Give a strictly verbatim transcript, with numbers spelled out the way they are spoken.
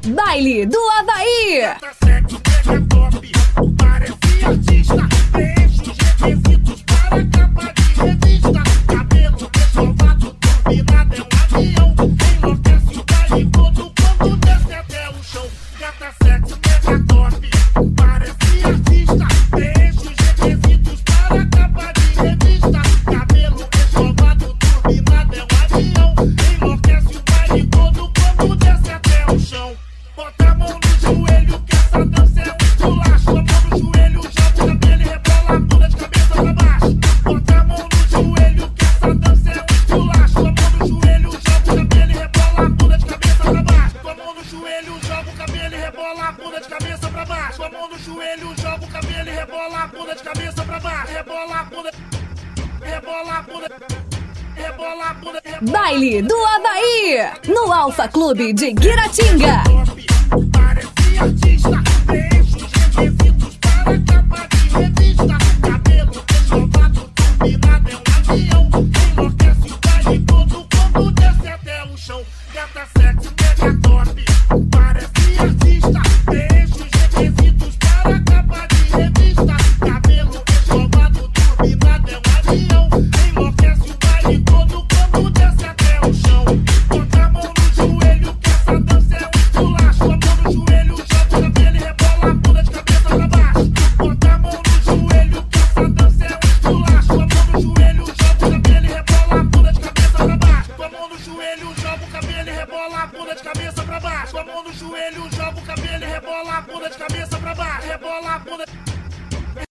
Baile do Havaí. Tá sexo, mega top, parece artista. Preenche os requisitos para capa de revista. Cabelo resolvado, turbinado é um avião. Enlouquece o baile todo quando desce até o chão. Gata sexo, mega top, parece artista. Preenche os requisitos para capa de revista. Cabelo resolvado, turbinado é um avião. Enlouquece o baile todo quando desce até o chão. Bota a mão no joelho que essa dança é um esculacho. A mão no joelho, joga o cabelo e rebola a bunda de cabeça pra baixo. Bota a mão no joelho que essa dança é um esculacho. A mão no joelho, joga o cabelo e rebola a bunda de cabeça pra baixo. Com a mão no joelho, joga o cabelo e rebola a bunda de cabeça pra baixo. Com a mão no joelho, joga o cabelo e rebola a bunda de cabeça pra baixo. Rebola a bunda, rebola a bunda, rebola a bunda. Baile do Havaí. No Alfa Clube de Guiratinga. Parece artista.